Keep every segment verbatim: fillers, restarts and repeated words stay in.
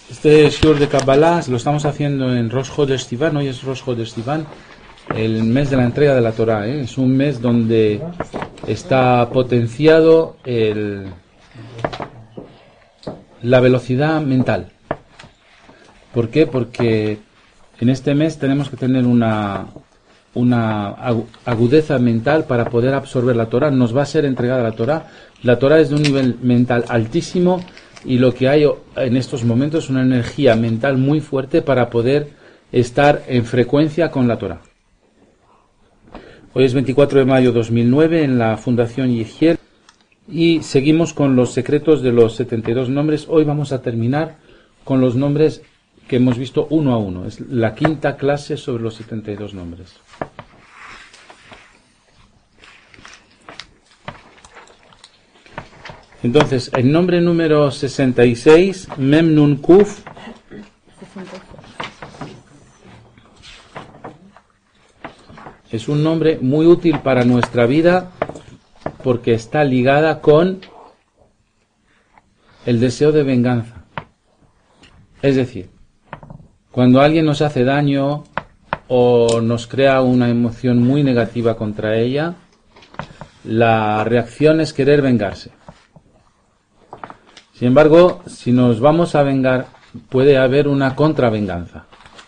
Este shiur de Kabbalah lo estamos haciendo en Rosh Chodesh Sivan. Hoy es Rosh Chodesh Sivan, el mes de la entrega de la Torah, ¿eh? Es un mes donde está potenciado el, la velocidad mental. ¿Por qué? Porque en este mes tenemos que tener una, una agudeza mental para poder absorber la Torah. Nos va a ser entregada la Torah. La Torah es de un nivel mental altísimo. Y lo que hay en estos momentos es una energía mental muy fuerte para poder estar en frecuencia con la Torah. Hoy es veinticuatro de mayo de dos mil nueve en la Fundación Yehiel y seguimos con los secretos de los setenta y dos nombres. Hoy vamos a terminar con los nombres que hemos visto uno a uno. Es la quinta clase sobre los setenta y dos nombres. Entonces, el nombre número sesenta y seis, Mem Nun Kuf, es un nombre muy útil para nuestra vida porque está ligada con el deseo de venganza. Es decir, cuando alguien nos hace daño o nos crea una emoción muy negativa contra ella, la reacción es querer vengarse. Sin embargo, si nos vamos a vengar, puede haber una contravenganza.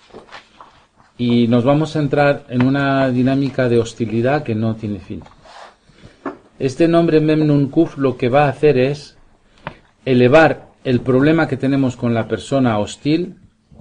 Y nos vamos a entrar en una dinámica de hostilidad que no tiene fin. Este nombre Mem Nun Kuf lo que va a hacer es elevar el problema que tenemos con la persona hostil,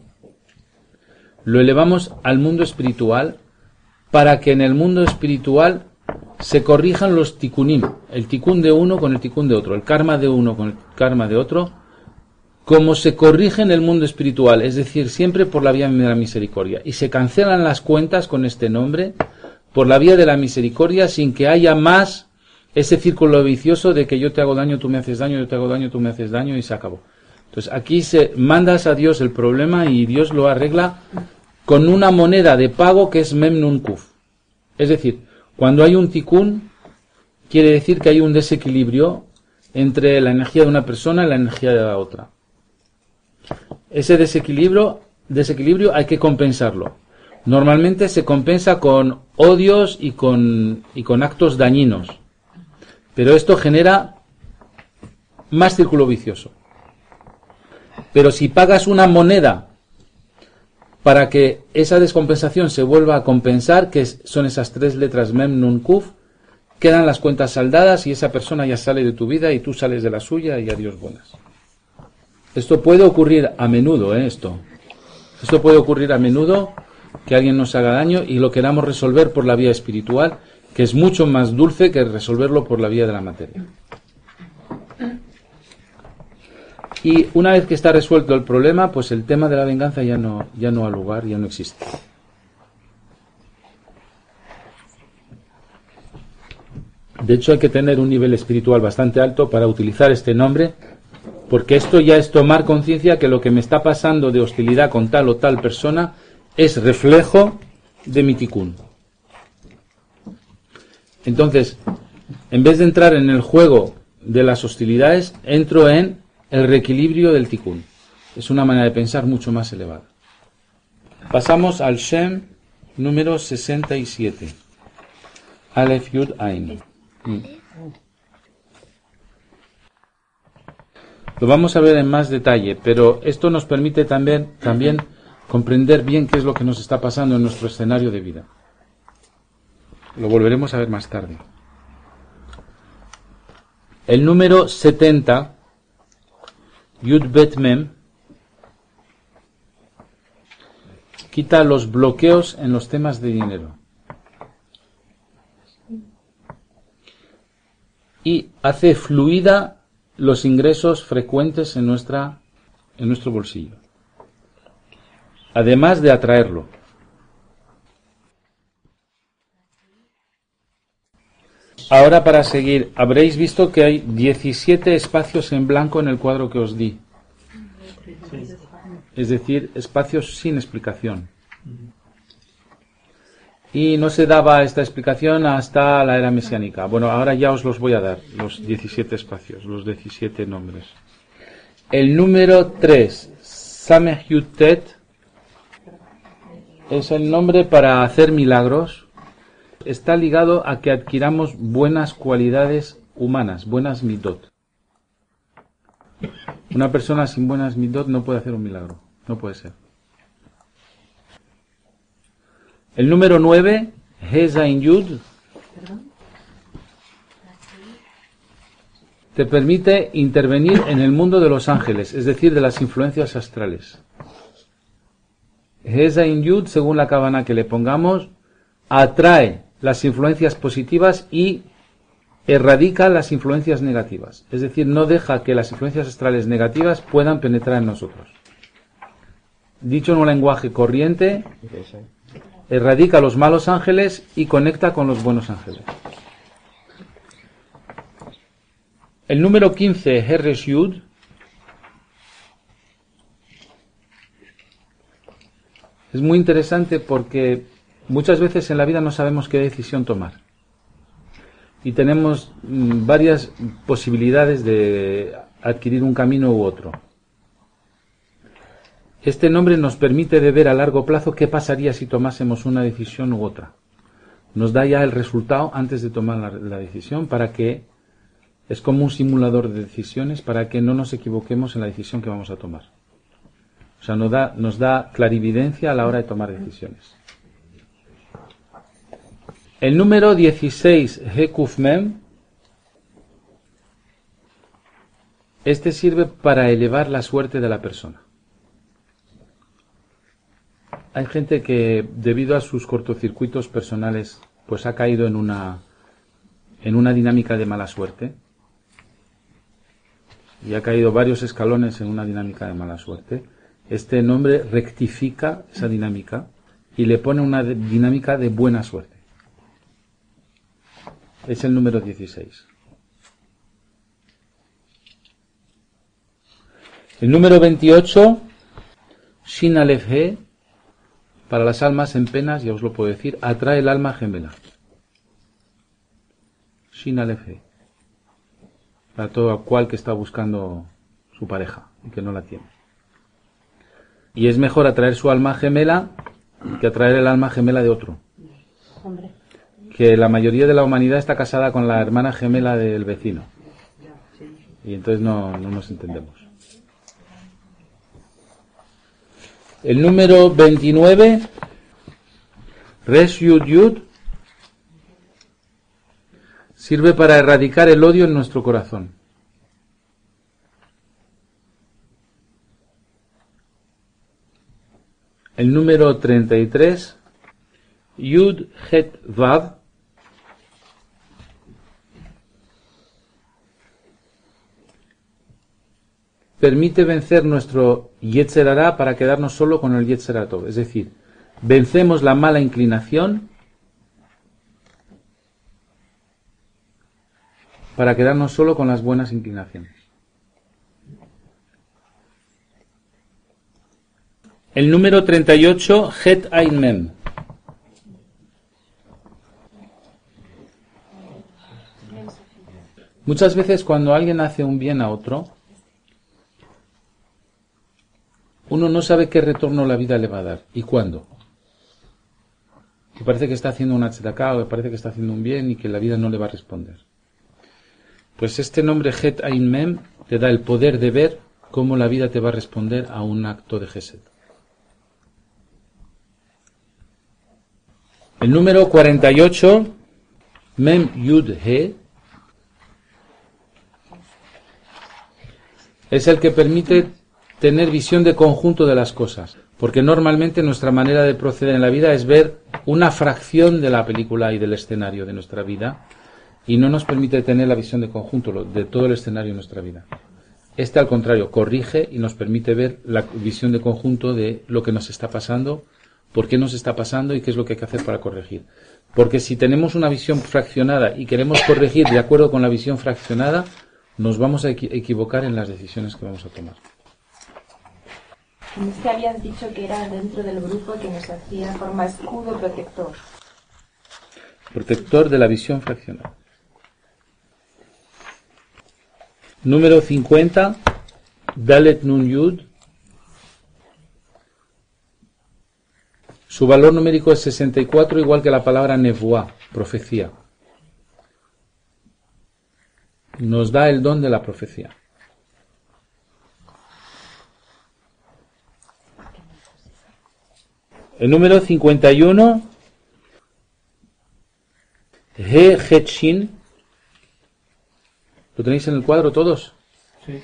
lo elevamos al mundo espiritual para que en el mundo espiritual se corrijan los tikunim, el tikun de uno con el tikun de otro, el karma de uno con el karma de otro, como se corrige en el mundo espiritual, es decir, siempre por la vía de la misericordia. Y se cancelan las cuentas con este nombre por la vía de la misericordia sin que haya más ese círculo vicioso de que yo te hago daño, tú me haces daño, yo te hago daño, tú me haces daño y se acabó. Entonces aquí se mandas a Dios el problema y Dios lo arregla con una moneda de pago que es Mem Nun Kuf. Es decir, cuando hay un tikkun, quiere decir que hay un desequilibrio entre la energía de una persona y la energía de la otra. Ese desequilibrio, desequilibrio hay que compensarlo. Normalmente se compensa con odios y con, y con actos dañinos. Pero esto genera más círculo vicioso. Pero si pagas una moneda para que esa descompensación se vuelva a compensar, que son esas tres letras Mem Nun Kuf, quedan las cuentas saldadas y esa persona ya sale de tu vida y tú sales de la suya y adiós buenas. Esto puede ocurrir a menudo, ¿eh? Esto. Esto puede ocurrir a menudo, que alguien nos haga daño y lo queramos resolver por la vía espiritual, que es mucho más dulce que resolverlo por la vía de la materia. Y una vez que está resuelto el problema, pues el tema de la venganza ya no, ya no ha lugar, ya no existe. De hecho, hay que tener un nivel espiritual bastante alto para utilizar este nombre, porque esto ya es tomar conciencia que lo que me está pasando de hostilidad con tal o tal persona es reflejo de mi tikkun. Entonces, en vez de entrar en el juego de las hostilidades, entro en el reequilibrio del tikkun. Es una manera de pensar mucho más elevada. Pasamos al Shem número sesenta y siete. Aleph Yud Ain. Lo vamos a ver en más detalle, pero esto nos permite también, también comprender bien qué es lo que nos está pasando en nuestro escenario de vida. Lo volveremos a ver más tarde. El número setenta, Yud Bet Mem, quita los bloqueos en los temas de dinero y hace fluida los ingresos frecuentes en nuestra en nuestro bolsillo, además de atraerlo. Ahora, para seguir, habréis visto que hay diecisiete espacios en blanco en el cuadro que os di. Es decir, espacios sin explicación. Y no se daba esta explicación hasta la era mesiánica. Bueno, ahora ya os los voy a dar, los diecisiete espacios, los diecisiete nombres. El número tres, Sameh Yud Tet es el nombre para hacer milagros. Está ligado a que adquiramos buenas cualidades humanas, buenas midot. Una persona sin buenas midot no puede hacer un milagro, no puede ser. El número nueve, He Zayin Yud, te permite intervenir en el mundo de los ángeles, es decir, de las influencias astrales. He Zayin Yud, según la cabana que le pongamos, atrae las influencias positivas y erradica las influencias negativas. Es decir, no deja que las influencias astrales negativas puedan penetrar en nosotros. Dicho en un lenguaje corriente, erradica los malos ángeles y conecta con los buenos ángeles. El número quince, Heresh Yud, es muy interesante porque muchas veces en la vida no sabemos qué decisión tomar. Y tenemos mmm, varias posibilidades de adquirir un camino u otro. Este nombre nos permite de ver a largo plazo qué pasaría si tomásemos una decisión u otra. Nos da ya el resultado antes de tomar la, la decisión, para que es como un simulador de decisiones, para que no nos equivoquemos en la decisión que vamos a tomar. O sea, nos da, nos da clarividencia a la hora de tomar decisiones. El número dieciséis, Hekuf Mem, este sirve para elevar la suerte de la persona. Hay gente que, debido a sus cortocircuitos personales, pues ha caído en una, en una dinámica de mala suerte. Y ha caído varios escalones en una dinámica de mala suerte. Este nombre rectifica esa dinámica y le pone una dinámica de buena suerte. Es el número dieciséis. El número veintiocho, Shin Aleph He, para las almas en penas, ya os lo puedo decir, atrae el alma gemela. Shin Aleph He. Para todo cual que está buscando su pareja y que no la tiene. Y es mejor atraer su alma gemela que atraer el alma gemela de otro. Hombre. Que la mayoría de la humanidad está casada con la hermana gemela del vecino. Y entonces no, no nos entendemos. El número veintinueve, Resh Yud Yud, sirve para erradicar el odio en nuestro corazón. El número treinta y tres, Yud Het Vav, permite vencer nuestro Yetzer Hará para quedarnos solo con el Yetzer Tov. Es decir, vencemos la mala inclinación para quedarnos solo con las buenas inclinaciones. El número treinta y ocho, Het Ain Mem. Muchas veces cuando alguien hace un bien a otro, uno no sabe qué retorno la vida le va a dar y cuándo. Y parece que está haciendo una tzedakah o parece que está haciendo un bien y que la vida no le va a responder. Pues este nombre Het Ain Mem te da el poder de ver cómo la vida te va a responder a un acto de Gesed. El número cuarenta y ocho, Mem Yud He, es el que permite tener visión de conjunto de las cosas, porque normalmente nuestra manera de proceder en la vida es ver una fracción de la película y del escenario de nuestra vida y no nos permite tener la visión de conjunto de todo el escenario de nuestra vida. Este, al contrario, corrige y nos permite ver la visión de conjunto de lo que nos está pasando, por qué nos está pasando y qué es lo que hay que hacer para corregir. Porque si tenemos una visión fraccionada y queremos corregir de acuerdo con la visión fraccionada, nos vamos a equi- equivocar en las decisiones que vamos a tomar. Es que habías dicho que era dentro del grupo que nos hacía forma escudo protector. Protector de la visión fraccionada. Número cincuenta, Dalet Nun Yud. Su valor numérico es sesenta y cuatro, igual que la palabra nevuá, profecía. Nos da el don de la profecía. El número cincuenta y uno, He Hetshin. ¿Lo tenéis en el cuadro todos? Sí.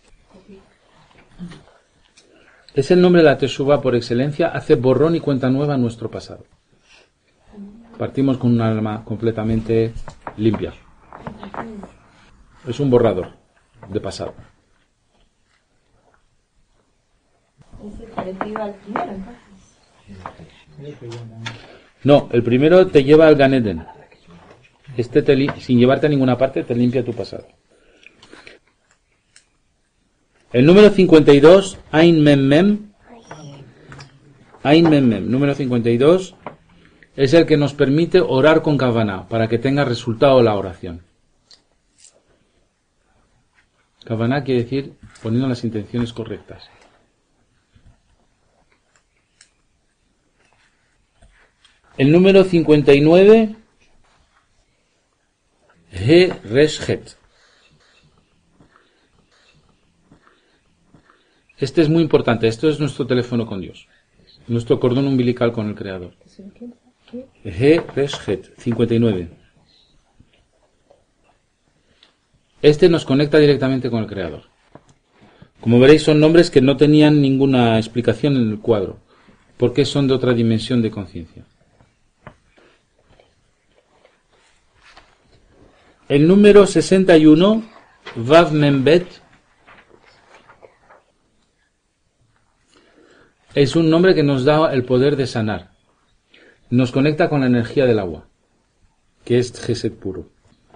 Es el nombre de la Teshuvá por excelencia, hace borrón y cuenta nueva en nuestro pasado. Partimos con un alma completamente limpia. Es un borrador de pasado. Es parecido al primero, entonces. No, el primero te lleva al Gan Eden. Este te li- sin llevarte a ninguna parte te limpia tu pasado. El número cincuenta y dos, Ain Mem Mem. Ain Mem Mem, número cincuenta y dos, es el que nos permite orar con Kavaná, para que tenga resultado la oración. Kavaná quiere decir poniendo las intenciones correctas. El número cincuenta y nueve, He Resh Het. Este es muy importante. Esto es nuestro teléfono con Dios. Nuestro cordón umbilical con el Creador. He Resh Het, cincuenta y nueve. Este nos conecta directamente con el Creador. Como veréis, son nombres que no tenían ninguna explicación en el cuadro, porque son de otra dimensión de conciencia. El número sesenta y uno, Vav Membet, es un nombre que nos da el poder de sanar. Nos conecta con la energía del agua, que es Gesed puro.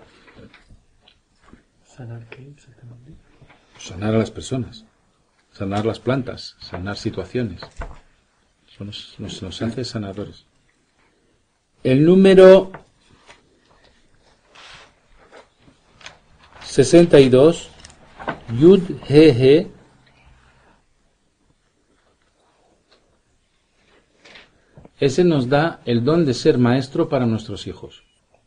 ¿Sanar qué exactamente? Sanar a las personas, sanar las plantas, sanar situaciones. Eso nos, nos, nos hace sanadores. El número sesenta y dos, Yud He He, ese nos da el don de ser maestro para nuestros hijos.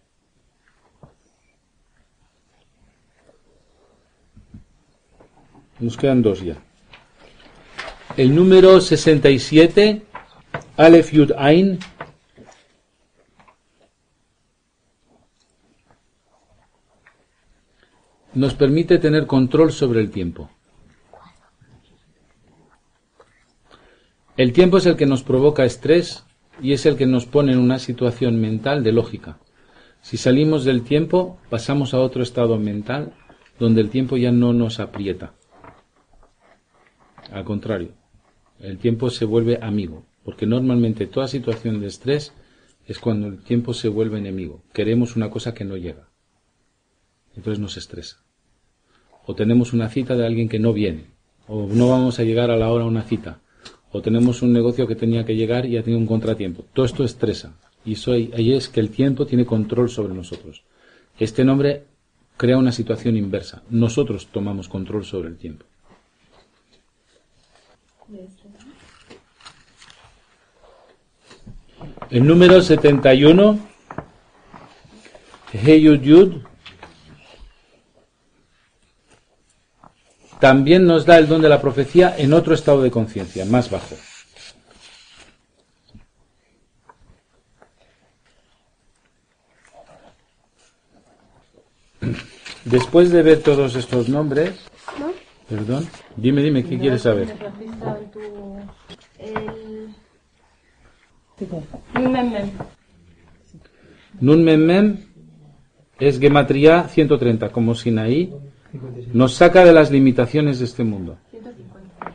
Nos quedan dos ya. El número sesenta y siete, Aleph Yud Ain, nos permite tener control sobre el tiempo. El tiempo es el que nos provoca estrés y es el que nos pone en una situación mental de lógica. Si salimos del tiempo, pasamos a otro estado mental donde el tiempo ya no nos aprieta. Al contrario, el tiempo se vuelve amigo, porque normalmente toda situación de estrés es cuando el tiempo se vuelve enemigo. Queremos una cosa que no llega. Entonces nos estresa. O tenemos una cita de alguien que no viene, o no vamos a llegar a la hora a una cita, o tenemos un negocio que tenía que llegar y ha tenido un contratiempo. Todo esto estresa, y eso ahí, ahí es que el tiempo tiene control sobre nosotros. Este nombre crea una situación inversa. Nosotros tomamos control sobre el tiempo. El número setenta y uno, He Yud Yud, también nos da el don de la profecía en otro estado de conciencia, más bajo. Después de ver todos estos nombres, ¿No? perdón, dime, dime, ¿qué quieres saber? El... Mem, mem. Nun Mem Mem es Gematría ciento treinta, como Sinaí, nos saca de las limitaciones de este mundo. ciento cincuenta.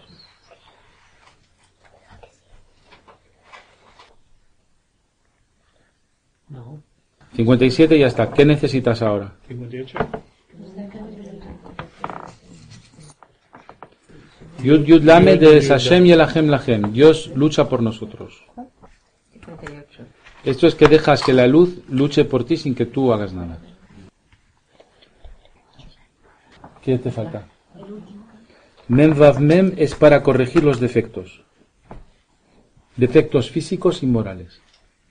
No. cincuenta y siete y ya está. ¿Qué necesitas ahora? cincuenta y ocho. Yud Yud Lame de Hashem y Elahem Lahem. Dios lucha por nosotros. Esto es que dejas que la luz luche por ti sin que tú hagas nada. ¿Qué te falta? Mem Vav Mem es para corregir los defectos. defectos físicos y morales.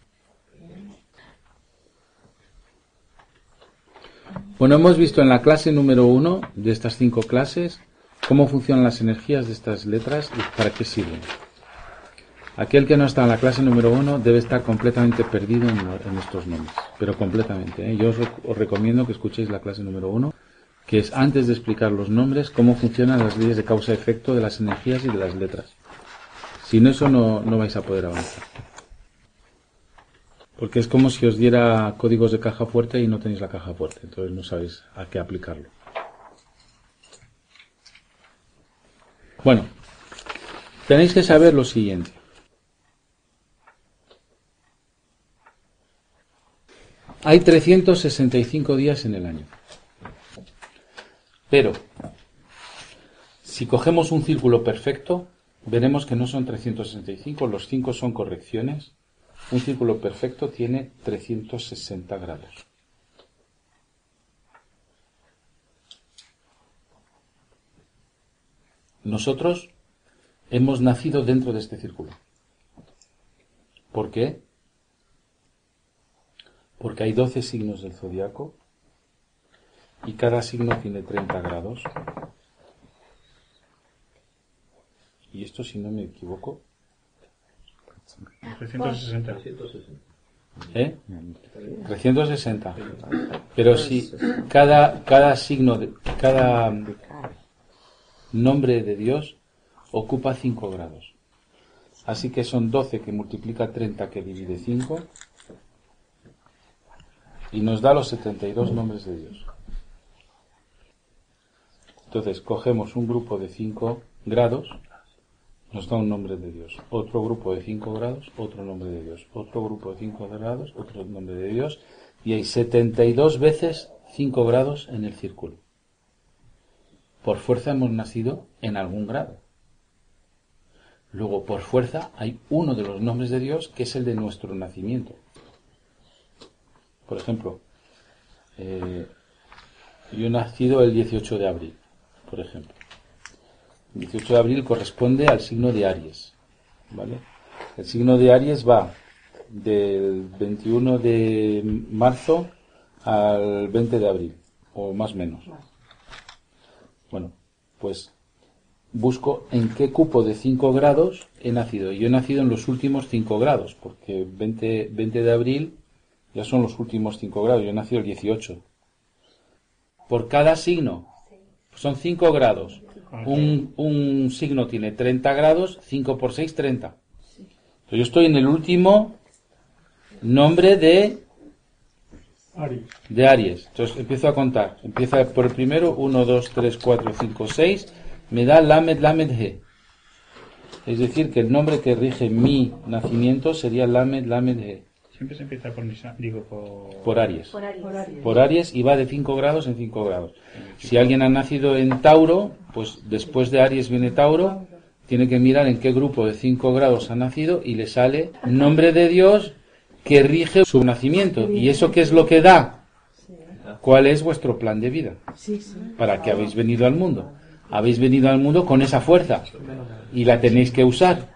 Bueno, hemos visto en la clase número uno de estas cinco clases cómo funcionan las energías de estas letras y para qué sirven. Aquel que no está en la clase número uno debe estar completamente perdido en, en estos nombres, pero completamente, ¿eh? Yo os, os recomiendo que escuchéis la clase número uno, que es antes de explicar los nombres, cómo funcionan las leyes de causa-efecto de las energías y de las letras. Sin eso no, no vais a poder avanzar. Porque es como si os diera códigos de caja fuerte y no tenéis la caja fuerte, entonces no sabéis a qué aplicarlo. Bueno, tenéis que saber lo siguiente. Hay trescientos sesenta y cinco días en el año. Pero, si cogemos un círculo perfecto, veremos que no son trescientos sesenta y cinco, los cinco son correcciones. Un círculo perfecto tiene trescientos sesenta grados. Nosotros hemos nacido dentro de este círculo. ¿Por qué? Porque hay doce signos del zodiaco y cada signo tiene treinta grados. Y esto, si no me equivoco, trescientos sesenta. ¿eh? trescientos sesenta. Pero si cada, cada signo, de, cada nombre de Dios ocupa cinco grados. Así que son doce que multiplica treinta que divide cinco y nos da los setenta y dos nombres de Dios. Entonces cogemos un grupo de cinco grados, nos da un nombre de Dios. Otro grupo de cinco grados, otro nombre de Dios. Otro grupo de cinco grados, otro nombre de Dios. Y hay setenta y dos veces cinco grados en el círculo. Por fuerza hemos nacido en algún grado. Luego, por fuerza, hay uno de los nombres de Dios que es el de nuestro nacimiento. Por ejemplo, eh, yo he nacido el dieciocho de abril, por ejemplo. El dieciocho de abril corresponde al signo de Aries, ¿vale? El signo de Aries va del veintiuno de marzo al veinte de abril, o más o menos. Bueno, pues busco en qué cupo de cinco grados he nacido. Yo he nacido en los últimos cinco grados, porque veinte, veinte de abril ya son los últimos cinco grados. Yo he nacido el dieciocho. Por cada signo son cinco grados. Un, un signo tiene treinta grados, cinco por seis, treinta. Yo estoy en el último nombre de Aries. de Aries. Entonces empiezo a contar. Empieza por el primero, uno, dos, tres, cuatro, cinco, seis. Me da Lamed, Lamed, He. Es decir, que el nombre que rige mi nacimiento sería Lamed, Lamed, He. Siempre se empieza por Nisan, digo por... Por Aries. Por Aries. Por Aries y va de cinco grados en cinco grados. Si alguien ha nacido en Tauro, pues después de Aries viene Tauro, tiene que mirar en qué grupo de cinco grados ha nacido y le sale nombre de Dios que rige su nacimiento. ¿Y eso qué es lo que da? ¿Cuál es vuestro plan de vida? ¿Para qué habéis venido al mundo? Habéis venido al mundo con esa fuerza y la tenéis que usar.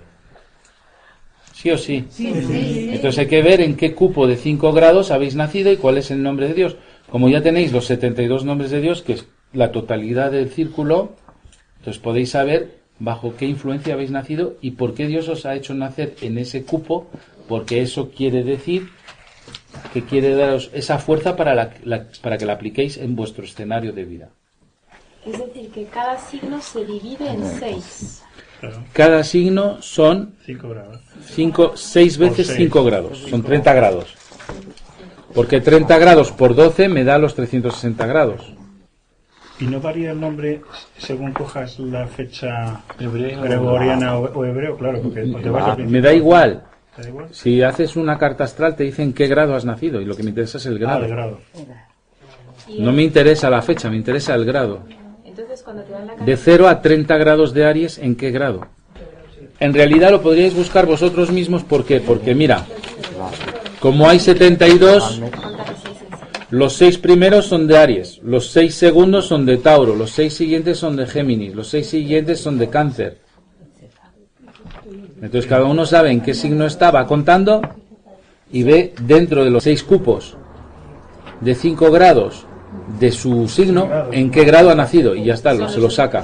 ¿Sí o sí? Sí, sí, sí. Entonces hay que ver en qué cupo de cinco grados habéis nacido y cuál es el nombre de Dios. Como ya tenéis los setenta y dos nombres de Dios, que es la totalidad del círculo, entonces podéis saber bajo qué influencia habéis nacido y por qué Dios os ha hecho nacer en ese cupo, porque eso quiere decir que quiere daros esa fuerza para, la, la, para que la apliquéis en vuestro escenario de vida. Es decir, que cada signo se divide en seis. Claro, Cada signo son cinco grados. cinco, seis veces Por seis. cinco grados, son Cinco. treinta grados. Porque treinta grados por doce me da los trescientos sesenta grados. ¿Y no varía el nombre según cojas la fecha Hebreo. gregoriana o, o hebreo? Claro, porque te vas al Me principio. da igual. ¿Te da igual? Si haces una carta astral te dicen qué grado has nacido y lo que me interesa es el Ah, de grado. grado. Y No me interesa la fecha, me interesa el grado. entonces cuando te dan la carta... De cero a treinta grados de Aries, ¿en qué grado? En realidad lo podríais buscar vosotros mismos. ¿Por qué? Porque mira, como hay setenta y dos, Contar seis en seis. los seis primeros son de Aries, los seis segundos son de Tauro, los seis siguientes son de Géminis, los seis siguientes son de Cáncer. Entonces cada uno sabe en qué signo está, va contando y ve dentro de los seis cupos de cinco grados de su signo en qué grado ha nacido y ya está, lo, se lo saca.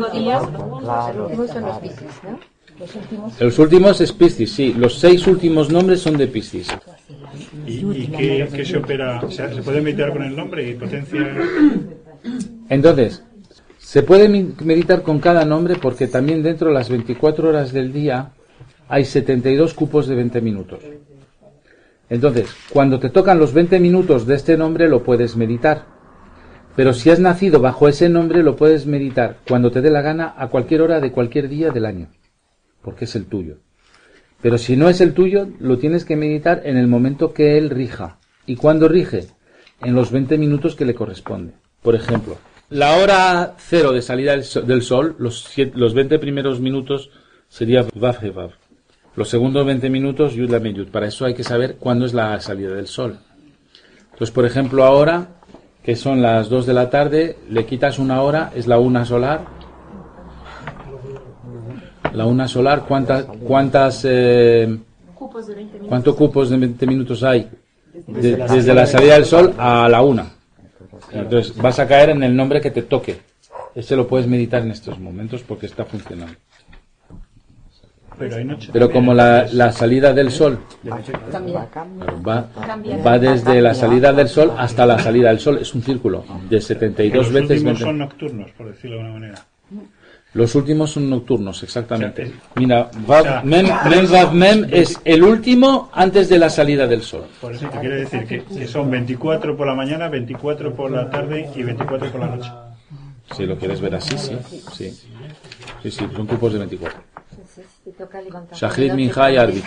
Los últimos es Piscis, sí, los seis últimos nombres son de Piscis. ¿Y, y qué, qué se opera? O sea, ¿se puede meditar con el nombre y potencia? Entonces, se puede meditar con cada nombre porque también dentro de las veinticuatro horas del día hay setenta y dos cupos de veinte minutos. Entonces, cuando te tocan los veinte minutos de este nombre lo puedes meditar. Pero si has nacido bajo ese nombre lo puedes meditar cuando te dé la gana a cualquier hora de cualquier día del año. Porque es el tuyo. Pero si no es el tuyo, lo tienes que meditar en el momento que él rija. ¿Y cuándo rige? En los veinte minutos que le corresponde. Por ejemplo, la hora cero de salida del sol, los, siete, los veinte primeros minutos sería Vav He Vav. Los segundos veinte minutos, Yud Lamed Yud. Para eso hay que saber cuándo es la salida del sol. Entonces, por ejemplo, ahora, que son las dos de la tarde, le quitas una hora, es la una solar. La una solar, ¿cuántas, cuántas, eh, cuántos cupos de veinte minutos hay? De, desde la salida del sol a la una. Entonces vas a caer en el nombre que te toque. Ese lo puedes meditar en estos momentos porque está funcionando. Pero, hay noche Pero como la, la salida del sol va, va desde la salida del sol hasta la salida del sol, es un círculo de setenta y dos los veces. últimos son nocturnos, por decirlo de alguna manera. Los últimos son nocturnos, exactamente. O sea, Mira, Vav, o sea, Mem, Mem, Vav, Mem es el último antes de la salida del sol. Por eso te quiero decir que, que son veinticuatro por la mañana, veinticuatro por la tarde y veinticuatro por la noche. Si lo quieres ver así, sí. Sí, sí, sí son cupos de veinticuatro. Shachrit, Mincha y Arvit.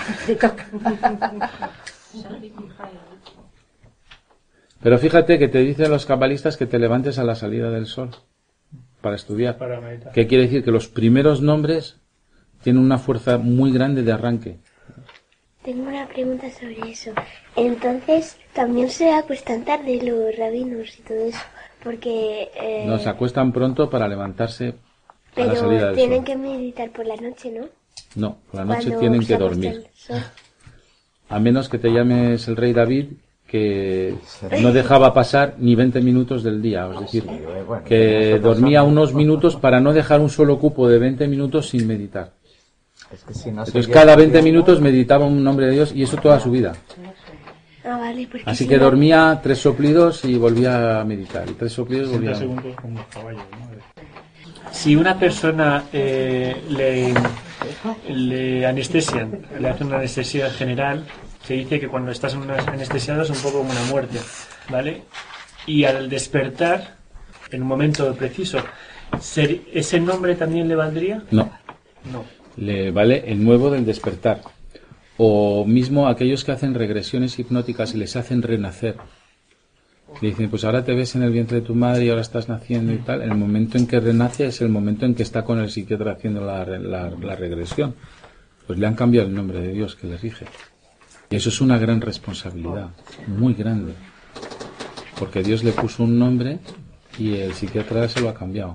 Pero fíjate que te dicen los cabalistas que te levantes a la salida del sol para estudiar. Para meditar. ¿Qué quiere decir? Que los primeros nombres tienen una fuerza muy grande de arranque. Tengo una pregunta sobre eso. Entonces, también se acuestan tarde los rabinos y todo eso, porque... Eh, No, se acuestan pronto para levantarse a la salida pero del tienen sol. que meditar por la noche, ¿no? No, por la noche Cuando tienen se que acuesta dormir. el sol. A menos que te llames el rey David, que no dejaba pasar ni veinte minutos del día. Es decir, que dormía unos minutos para no dejar un solo cupo de veinte minutos sin meditar. Es que si no Entonces sería cada el veinte tiempo- minutos meditaba un nombre de Dios y eso toda su vida. Ah, vale, porque Así si que no- dormía tres soplidos y volvía a meditar. Y tres soplidos y volvía sesenta a meditar. segundos como los caballos, ¿no? Si una persona eh, le, le anestesian, le hacen una anestesia general, se dice que cuando estás en una anestesiado es un poco como una muerte, ¿vale? Y al despertar, en un momento preciso, ser- ¿ese nombre también le valdría? No, No. le vale el nuevo del despertar. O mismo aquellos que hacen regresiones hipnóticas y les hacen renacer. Le dicen, pues ahora te ves en el vientre de tu madre y ahora estás naciendo y tal. El momento en que renace es el momento en que está con el psiquiatra haciendo la, la, la regresión. Pues le han cambiado el nombre de Dios que le rige. Y eso es una gran responsabilidad, muy grande. Porque Dios le puso un nombre y el psiquiatra se lo ha cambiado.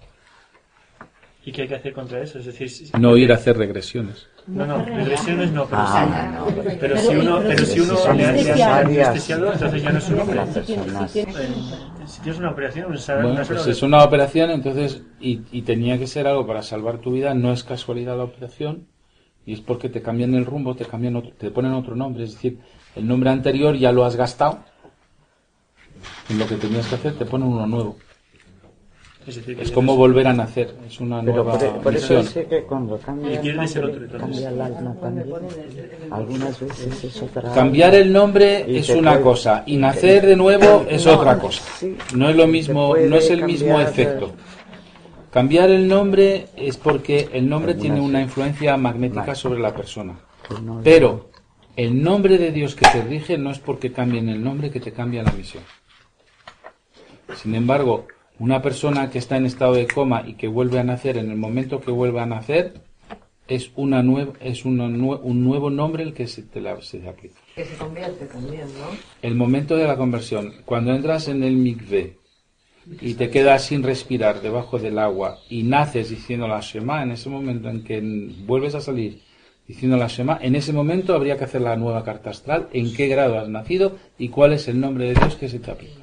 ¿Y qué hay que hacer contra eso? Es decir, si- No ir a hacer regresiones. No, no, regresiones no, pero Ah, sí. no, no. Pero si uno, pero si uno son le ha le ha necesarias. anestesiado, entonces ya no es un hombre. Las personas. Eh, Si tienes una operación, o sea, Bueno, una sola pues es una operación, entonces, y, y tenía que ser algo para salvar tu vida, no es casualidad la operación, y es porque te cambian el rumbo, te cambian otro, te ponen otro nombre, es decir, el nombre anterior ya lo has gastado, en lo que tenías que hacer te ponen uno nuevo. Es decir, que Es ya como no volver a nacer, es una Pero nueva por, por eso misión. dice que cuando cambia, Y pierdes el cambia- otro, entonces. cambia el alma también. Algunas veces es otra Cambiar alma. el nombre Y es se una puede- cosa, y nacer de nuevo es No, otra cosa. sí. No es lo Se mismo, puede no es el mismo cambiar, efecto. Cambiar el nombre es porque el nombre Algunas tiene una sí. influencia magnética Vale. sobre la persona. Que no- Pero el nombre de Dios que te rige no es porque cambien el nombre que te cambia la misión. Sin embargo, una persona que está en estado de coma y que vuelve a nacer, en el momento que vuelve a nacer, es una nueva, es una nue- un nuevo nombre el que se te, la, se te aplica. Que se convierte también, ¿no? El momento de la conversión, cuando entras en el mikvé y te quedas sin respirar debajo del agua y naces diciendo la Shema, en ese momento en que vuelves a salir diciendo la Shema, en ese momento habría que hacer la nueva carta astral, en qué grado has nacido y cuál es el nombre de Dios que se te aplica.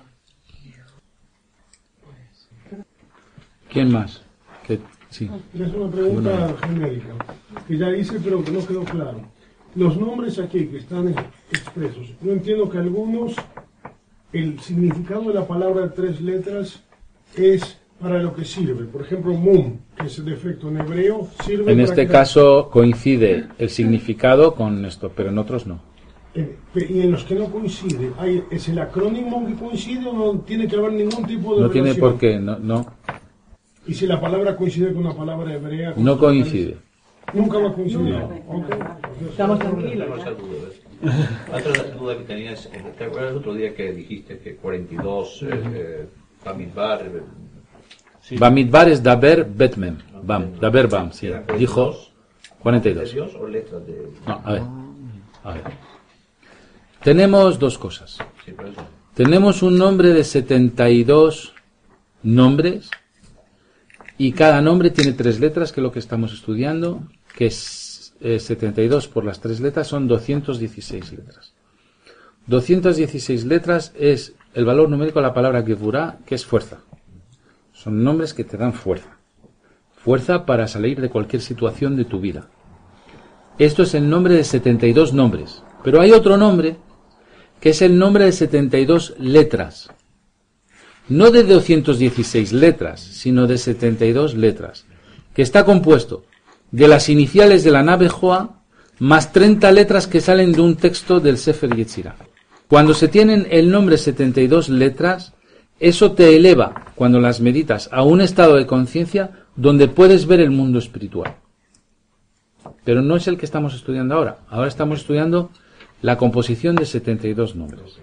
¿Quién más? Que, sí. Es una pregunta genérica, que ya hice pero que no quedó claro. Los nombres aquí que están expresos, yo entiendo que algunos, el significado de la palabra de tres letras es para lo que sirve. Por ejemplo, mum, que es el defecto en hebreo, sirve En para este que- caso coincide el significado con esto, pero en otros no. Eh, Y en los que no coincide, ¿hay, ¿es el acrónimo que coincide o no tiene que haber ningún tipo de No tiene relación? por qué, no, no, Y si la palabra coincide con una palabra hebrea... con no sus coincide. vocales, Nunca va a coincidir. No. Ok. Estamos tranquilos. Otra duda, duda que tenías, eh, ¿te acuerdas el otro día que dijiste que cuarenta y dos eh, eh, Bamidbar, eh, Sí. Bamidbar es Daber Betmem. Bam, Daber Bam, sí. eran cuarenta y Dijo dos cuarenta y de dos. Dios o letras de... No, a ver. A ver. Tenemos dos cosas. Sí, por eso. Tenemos un nombre de setenta y dos nombres y cada nombre tiene tres letras, que es lo que estamos estudiando, que es eh, setenta y dos por las tres letras son doscientas dieciséis letras. doscientas dieciséis letras es el valor numérico de la palabra Gevurah, que es fuerza. Son nombres que te dan fuerza. Fuerza para salir de cualquier situación de tu vida. Esto es el nombre de setenta y dos nombres. Pero hay otro nombre que es el nombre de setenta y dos letras. No de doscientas dieciséis letras, sino de setenta y dos letras. Que está compuesto de las iniciales de la nave Joa más treinta letras que salen de un texto del Sefer Yetzirah. Cuando se tienen el nombre setenta y dos letras, eso te eleva, cuando las meditas, a un estado de conciencia donde puedes ver el mundo espiritual. Pero no es el que estamos estudiando ahora. Ahora estamos estudiando la composición de setenta y dos nombres.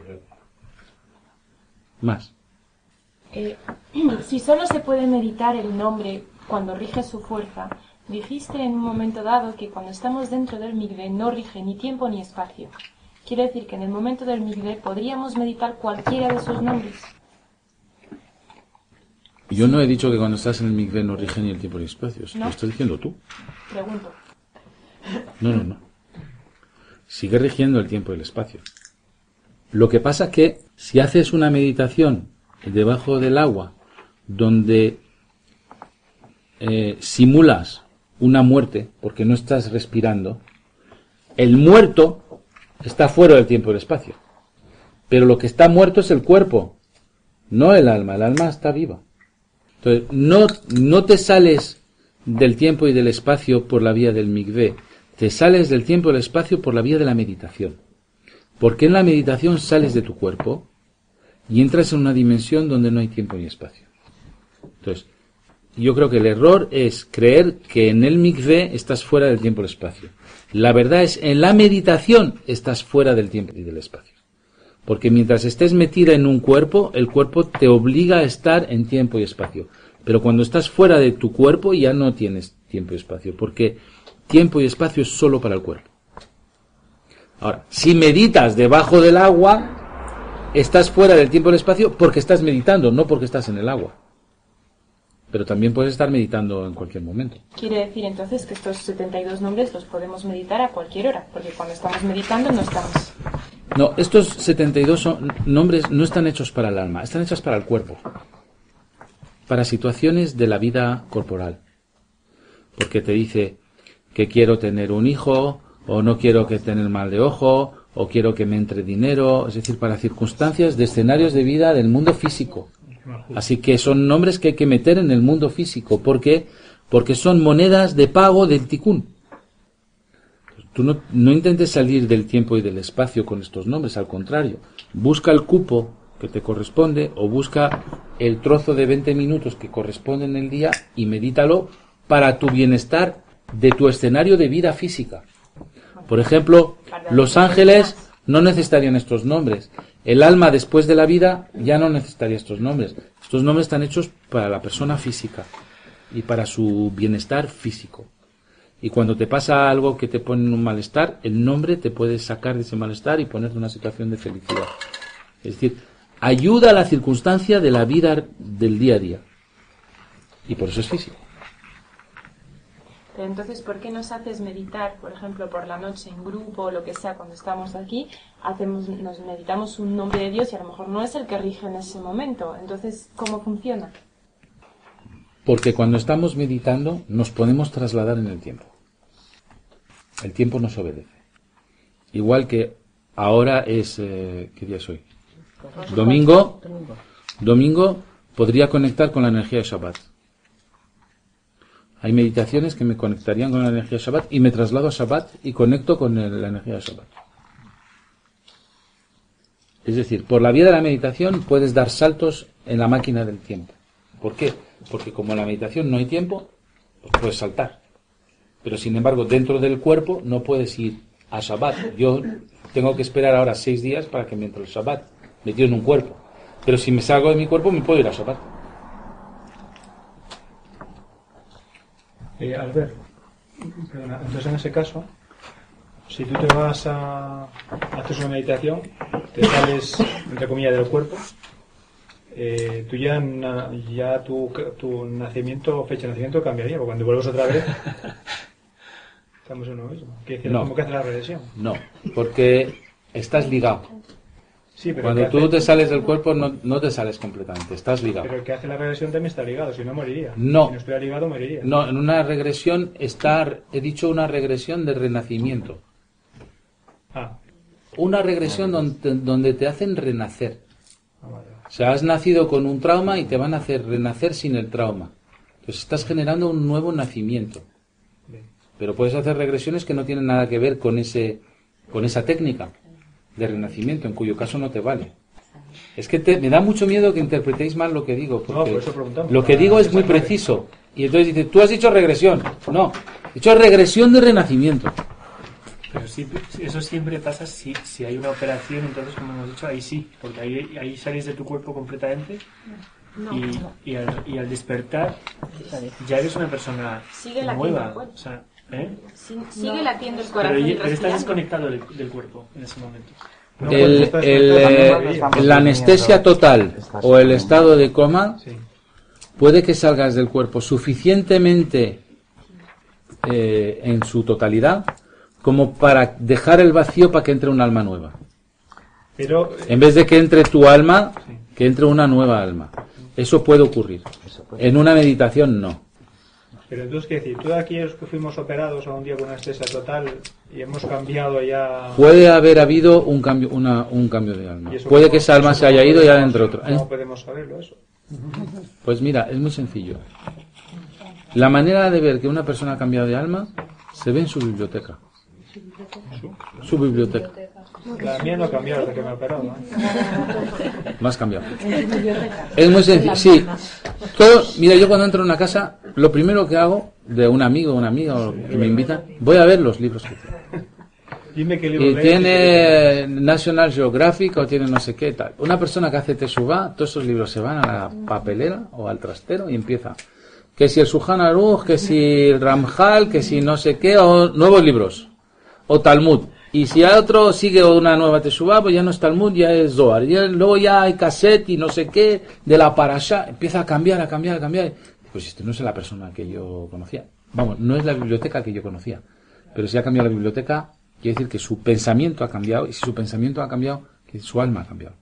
Más. Eh, si solo se puede meditar el nombre cuando rige su fuerza, dijiste en un momento dado que cuando estamos dentro del Mikveh no rige ni tiempo ni espacio. Quiere decir que en el momento del Mikveh podríamos meditar cualquiera de sus nombres. Yo no he dicho que cuando estás en el Mikveh no rige ni el tiempo ni el espacio. Eso No. lo estás diciendo tú. Pregunto. No, no, no. Sigue rigiendo el tiempo y el espacio. Lo que pasa es que si haces una meditación debajo del agua donde eh, simulas una muerte porque no estás respirando, el muerto está fuera del tiempo y el espacio. Pero lo que está muerto es el cuerpo, no el alma. El alma está viva. Entonces, no, no te sales del tiempo y del espacio por la vía del mikveh, te sales del tiempo y del espacio por la vía de la meditación. Porque en la meditación sales de tu cuerpo y entras en una dimensión donde no hay tiempo ni espacio. Entonces, yo creo que el error es creer que en el mikveh estás fuera del tiempo y del espacio. La verdad es, en la meditación estás fuera del tiempo y del espacio. Porque mientras estés metida en un cuerpo, el cuerpo te obliga a estar en tiempo y espacio. Pero cuando estás fuera de tu cuerpo ya no tienes tiempo y espacio, porque tiempo y espacio es solo para el cuerpo. Ahora, si meditas debajo del agua, estás fuera del tiempo y el espacio porque estás meditando, no porque estás en el agua. Pero también puedes estar meditando en cualquier momento. Quiere decir entonces que estos setenta y dos nombres los podemos meditar a cualquier hora, porque cuando estamos meditando no estamos... No, estos setenta y dos son, nombres no están hechos para el alma, están hechos para el cuerpo. Para situaciones de la vida corporal. Porque te dice que quiero tener un hijo, o no quiero que tener mal de ojo, o quiero que me entre dinero, es decir, para circunstancias de escenarios de vida del mundo físico. Así que son nombres que hay que meter en el mundo físico. ¿Por qué? Porque son monedas de pago del tikkun. Tú no, no intentes salir del tiempo y del espacio con estos nombres, al contrario. Busca el cupo que te corresponde o busca el trozo de veinte minutos que corresponde en el día y medítalo para tu bienestar de tu escenario de vida física. Por ejemplo, los ángeles no necesitarían estos nombres. El alma después de la vida ya no necesitaría estos nombres. Estos nombres están hechos para la persona física y para su bienestar físico. Y cuando te pasa algo que te pone en un malestar, el nombre te puede sacar de ese malestar y ponerte en una situación de felicidad. Es decir, ayuda a la circunstancia de la vida del día a día. Y por eso es físico. Pero entonces, ¿por qué nos haces meditar, por ejemplo, por la noche en grupo o lo que sea, cuando estamos aquí, hacemos, nos meditamos un nombre de Dios y a lo mejor no es el que rige en ese momento? Entonces, ¿cómo funciona? Porque cuando estamos meditando nos podemos trasladar en el tiempo. El tiempo nos obedece. Igual que ahora es... Eh, ¿qué día es hoy? Domingo. Domingo podría conectar con la energía de Shabbat. Hay meditaciones que me conectarían con la energía de Shabbat y me traslado a Shabbat y conecto con el, la energía de Shabbat. Es decir, por la vía de la meditación puedes dar saltos en la máquina del tiempo. ¿Por qué? Porque como en la meditación no hay tiempo, pues puedes saltar. Pero sin embargo, dentro del cuerpo no puedes ir a Shabbat. Yo tengo que esperar ahora seis días para que me entre el Shabbat, metido en un cuerpo. Pero si me salgo de mi cuerpo, me puedo ir a Shabbat. Eh, Albert, perdona, entonces en ese caso, si tú te vas a hacer una meditación, te sales, entre comillas, del cuerpo, eh, tú ya, na, ya tu, tu nacimiento, fecha de nacimiento cambiaría, porque cuando vuelves otra vez, estamos en lo mismo. ¿Qué decir? No. ¿Cómo que hace la regresión? No, porque estás ligado. Sí, pero Cuando tú hace... te sales del cuerpo no, no te sales completamente, estás ligado. Pero el que hace la regresión también está ligado, si no moriría. No. Si no estuviera ligado, moriría. No, en una regresión está, he dicho una regresión de renacimiento. Ah. Una regresión donde, donde te hacen renacer. Ah, vale. O sea, has nacido con un trauma y te van a hacer renacer sin el trauma. Entonces estás generando un nuevo nacimiento. Bien. Pero puedes hacer regresiones que no tienen nada que ver con ese, con esa técnica de renacimiento, en cuyo caso no te vale. Es que te, me da mucho miedo que interpretéis mal lo que digo, porque No, por eso preguntamos. lo que digo es muy preciso. Y entonces dice, tú has dicho regresión. No, he dicho regresión de renacimiento. Pero sí, eso siempre pasa si, si hay una operación, entonces como hemos dicho, ahí sí, porque ahí, ahí sales de tu cuerpo completamente No, y, no. y, al, y al despertar ya eres una persona Sigue latiendo el nueva. cuerpo. O sea, ¿eh? Sí, sigue latiendo el Pero, corazón y pero estás respirando. desconectado del, del cuerpo en ese momento. No, El, pues, estás- el, estás- eh, la anestesia total o el estado de coma Sí. puede que salgas del cuerpo suficientemente eh, en su totalidad como para dejar el vacío para que entre un alma nueva. Pero En vez de que entre tu alma, que entre una nueva alma. Eso puede ocurrir. En una meditación no. Pero entonces, ¿qué decir? Tú de aquí es que fuimos operados a un día con anestesia total y hemos cambiado ya... Puede haber habido un cambio, una, un cambio de alma. ¿Y eso Puede cómo- que esa alma eso se haya cómo ido y ya podemos- entre otro. ¿Eh? ¿Cómo podemos saberlo eso? Pues mira, es muy sencillo. La manera de ver que una persona ha cambiado de alma se ve en su biblioteca. Su biblioteca. La mía no ha cambiado desde que me he operado, ¿no? No has cambiado. Es muy sencillo. Sí. Todo, mira, yo cuando entro en una casa, lo primero que hago, de un amigo o una amiga o que me invita, voy a ver los libros que tiene. Dime qué libro Y lees, tiene National Geographic o tiene no sé qué tal. Una persona que hace Teshuvá, todos esos libros se van a la papelera o al trastero y empieza. Que si el Shulchan Aruch, que si el Ramjal, que si no sé qué, o nuevos libros. O Talmud. Y si a otro sigue una nueva Teshuvá, pues ya no es Talmud, ya es Zohar. Y luego ya hay cassette y no sé qué de la Parashá. Empieza a cambiar, a cambiar, a cambiar. Pues esto no es la persona que yo conocía. Vamos, no es la biblioteca que yo conocía. Pero si ha cambiado la biblioteca, quiere decir que su pensamiento ha cambiado. Y si su pensamiento ha cambiado, que su alma ha cambiado.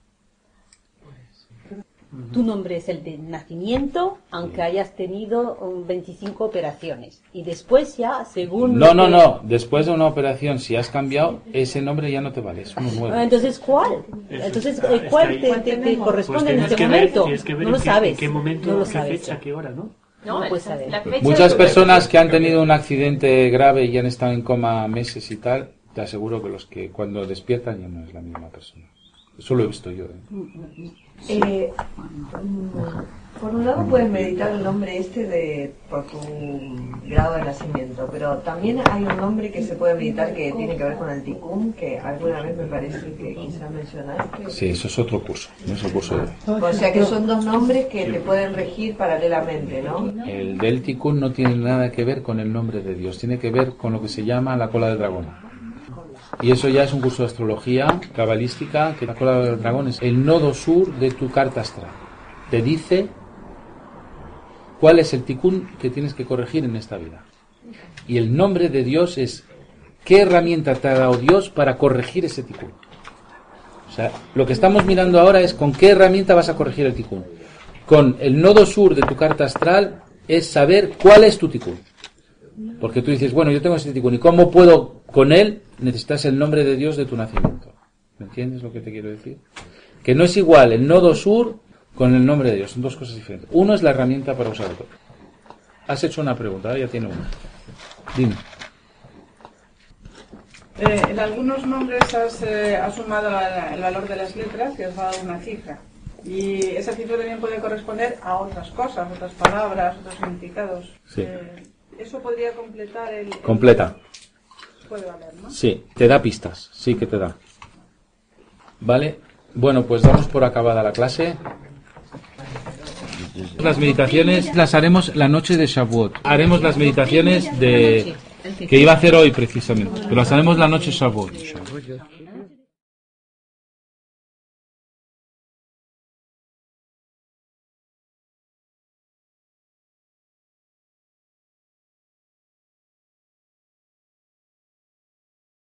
Tu nombre es el de nacimiento, aunque hayas tenido um, veinticinco operaciones. Y después ya, según... No, lo no, que- no. Después de una operación, si has cambiado, ese nombre ya no te vale. Es uno nuevo. Ah, entonces, ¿cuál? Eso Entonces, está- eh, está ¿cuál ahí. te, te- te corresponde Pues en tienes este que ver, momento? tienes que ver No lo en qué- sabes. en qué momento, no lo qué sabes. fecha, qué hora, ¿no? No, No el- puedes saber. la fecha Muchas de- personas que han tenido un accidente grave y han estado en coma meses y tal, te aseguro que los que cuando despiertan ya no es la misma persona. Eso lo he visto yo. ¿eh? Eh, mm, por un lado puedes meditar el nombre este de por tu grado de nacimiento, pero también hay un nombre que se puede meditar que tiene que ver con el tikkun, que alguna vez me parece que quizá mencionaste. Sí, eso es otro curso. No es el curso de... O sea que son dos nombres que te pueden regir paralelamente, ¿no? El del Tikkun no tiene nada que ver con el nombre de Dios. Tiene que ver con lo que se llama la cola del dragón. Y eso ya es un curso de astrología cabalística, que la cola del dragón es el nodo sur de tu carta astral. Te dice cuál es el tikkun que tienes que corregir en esta vida. Y el nombre de Dios es qué herramienta te ha dado Dios para corregir ese tikkun. O sea, lo que estamos mirando ahora es con qué herramienta vas a corregir el tikkun. Con el nodo sur de tu carta astral es saber cuál es tu tikkun. Porque tú dices, bueno, yo tengo ese tikkun, ¿y cómo puedo con él? Necesitas el nombre de Dios de tu nacimiento. ¿Me entiendes lo que te quiero decir? Que no es igual el nodo sur con el nombre de Dios, son dos cosas diferentes. Uno es la herramienta para usarlo. Has hecho una pregunta, ahora ya tiene una. Dime. Eh, en algunos nombres has, eh, has sumado el valor de las letras y has dado una cifra. Y esa cifra también puede corresponder a otras cosas, otras palabras, otros significados. Sí. Eh, ¿Eso podría completar el...? Completa. Puede valer, ¿no? Sí, te da pistas, sí que te da. ¿Vale? Bueno, pues damos por acabada la clase. Las meditaciones las haremos la noche de Shavuot. Haremos las meditaciones de que iba a hacer hoy precisamente, pero las haremos la noche de Shavuot.